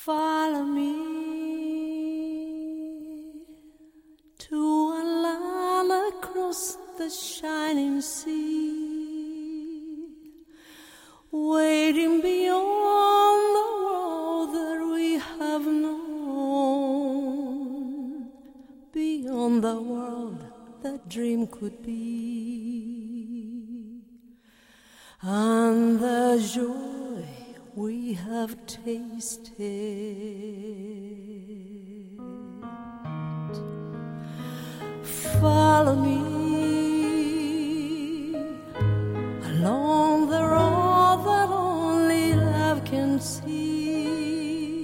Follow me to a land across the shining sea, waiting beyond the world that we have known, beyond the world that dream could be, and the joy we have tasted. Follow me along the road that only love can see,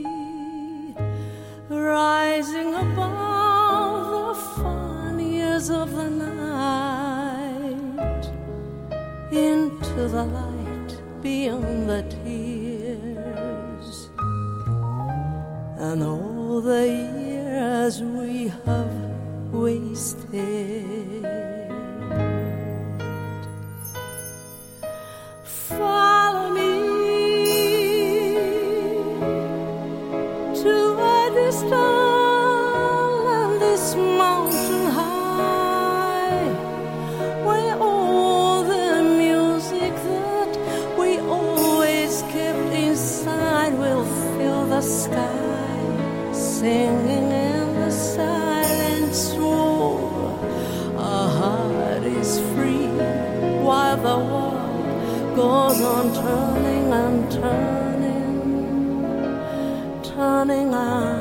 rising above the fun years of the night, into the light beyond the tears, and all the years we have wasted. Follow me to a distant land, this mountain high, where all the music that we always kept inside will fill the sky, singing in the silence roar. Our heart is free while the world goes on turning and turning, turning on.